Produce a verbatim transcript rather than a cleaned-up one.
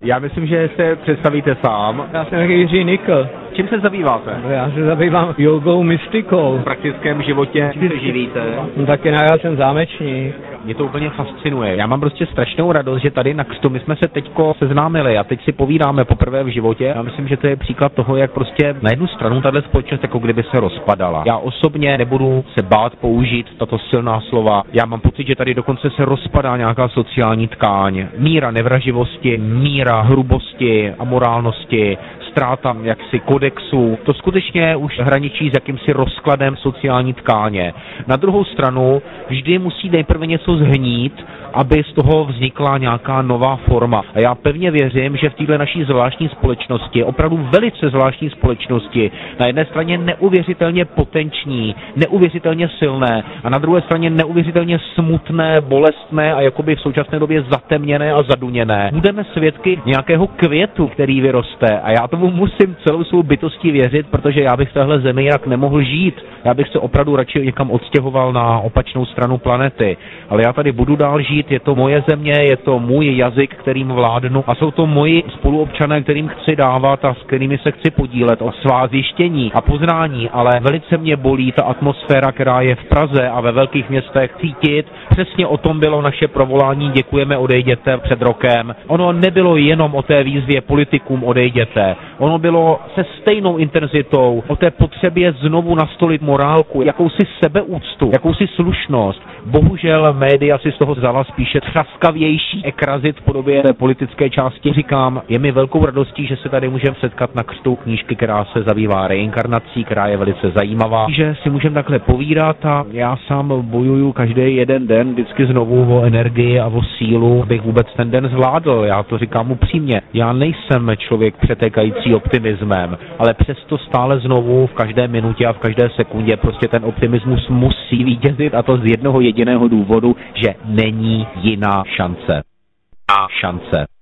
Já myslím, že se představíte sám. Já jsem Jiří Nikl. Čím se zabýváte? Já se zabývám jogou, mystikou. V praktickém životě čím se živíte? No, taky já jsem zámečník. Mě to úplně fascinuje. Já mám prostě strašnou radost, že tady na křtu my jsme se teďko seznámili a teď si povídáme poprvé v životě. Já myslím, že to je příklad toho, jak prostě na jednu stranu tahle společnost jako kdyby se rozpadala. Já osobně nebudu se bát použít tato silná slova. Já mám pocit, že tady dokonce se rozpadá nějaká sociální tkáň. Míra nevraživosti, míra hrubosti a morálnosti, ztráta jaksi kodexu. To skutečně už hraničí s jakýmsi rozkladem sociální tkáně. Na druhou stranu vždy musí nejprve něco zhnít, aby z toho vznikla nějaká nová forma. A já pevně věřím, že v této naší zvláštní společnosti, opravdu velice zvláštní společnosti, na jedné straně neuvěřitelně potenční, neuvěřitelně silné a na druhé straně neuvěřitelně smutné, bolestné a jakoby v současné době zatemněné a zaduněné, budeme svědky nějakého květu, který vyroste. A já tomu musím celou svou bytostí věřit, protože já bych v téhle zemi jinak nemohl žít. Já bych se opravdu radši někam odstěhoval na opačnou stranu planety. Ale já tady budu dál žít, je to moje země, je to můj jazyk, kterým vládnu a jsou to moji spoluobčané, kterým chci dávat a s kterými se chci podílet o svá zjištění a poznání, ale velice mě bolí ta atmosféra, která je v Praze a ve velkých městech cítit. Přesně o tom bylo naše provolání Děkujeme, odejděte před rokem. Ono nebylo jenom o té výzvě politikům odejděte. Ono bylo se stejnou intenzitou o té potřebě znovu nastolit morálku, jakousi sebeúctu, jakousi slušnost. Bohužel média si z toho vzala spíše třaskavější ekrazit v podobě té politické části. Říkám, je mi velkou radostí, že se tady můžeme setkat na křtu knížky, která se zabývá reinkarnací, která je velice zajímavá, že si můžeme takhle povídat a já sám bojuju každý jeden den vždycky znovu o energii a o sílu, abych vůbec ten den zvládl. Já to říkám upřímně. Já nejsem člověk přetékající optimismem, ale přesto stále znovu v každé minutě a v každé sekundě prostě ten optimismus musí vítězit a to z jednoho jediného důvodu, že není jiná šance. A šance.